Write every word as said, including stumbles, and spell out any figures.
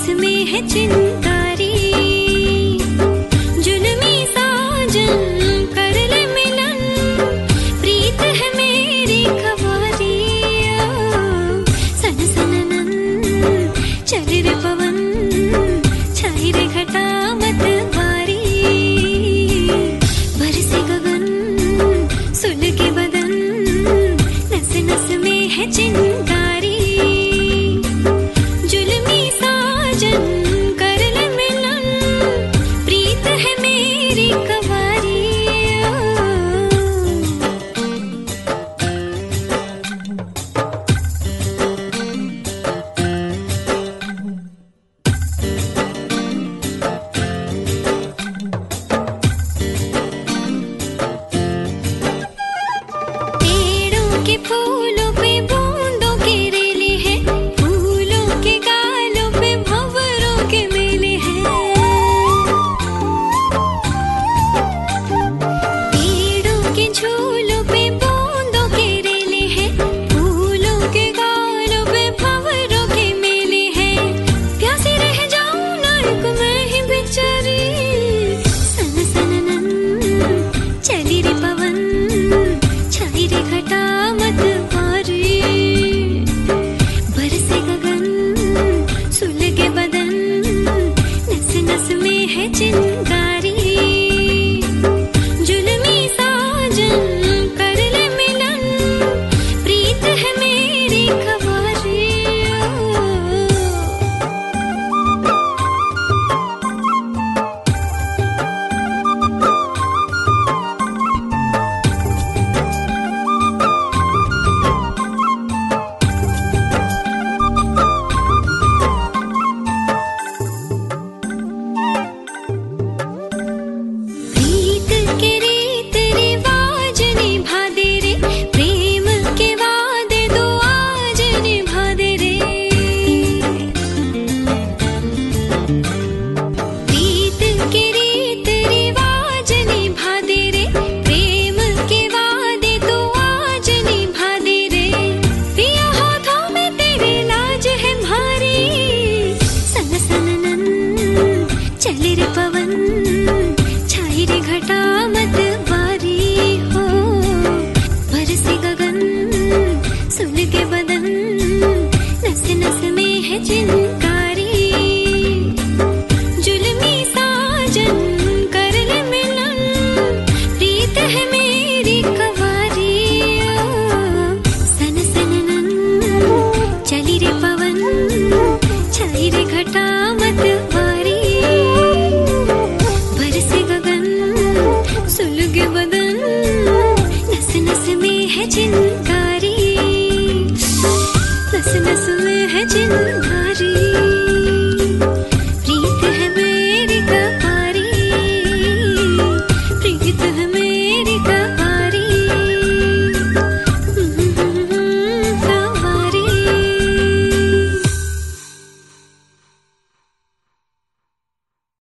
नस में है चिंगारी। जुल्मी साजन कर ले मिलन, प्रीत है मेरी खवारी। सन सननन चले रे पवन, छाई रे घटा मत वारी। बरसे गगन सुन के बदन, नस नस में है चिंगारी। जुल्मी साजन कर ले मिलन, प्रीत है मेरी कवारी। पेड़ों के फूलों पे बूंदों के रेले हैं, फूलों के गालों पे भंवरों के मेले हैं। पेड़ों के झूलों पे बूंदों के रेले हैं, फूलों के गालों पे भंवरों के मेले हैं। प्यासी रह जाऊं नायक मैं ही बेचारी। सन सननन चली रे पवन, छाई रे घटा मत वारी। बरसे गगन सुलगे बदन, नस नस में है चिंगारी। जुल्मी साजन कर ले मिलन, प्रीत है मेरी खवारी। प्रीत के रीत रिवाज निभा दे रे, प्रेम के वादे दो आज निभा दे रे। प्रीत के रीत रिवाज निभा दे रे, प्रेम के वादे दो आज निभा दे रे। पिया हाथों में तेरे लाज है भारी। सन सननन चले रे पवन, छाई रे घटा मत वारी हो। बरसे गगन सुन के बदन, नस नस में है चिंगारी। जुल्मी साजन कर ले मिलन, प्रीत है मेरी कवारी। सन सननन चली रे पवन, छाई रे घटा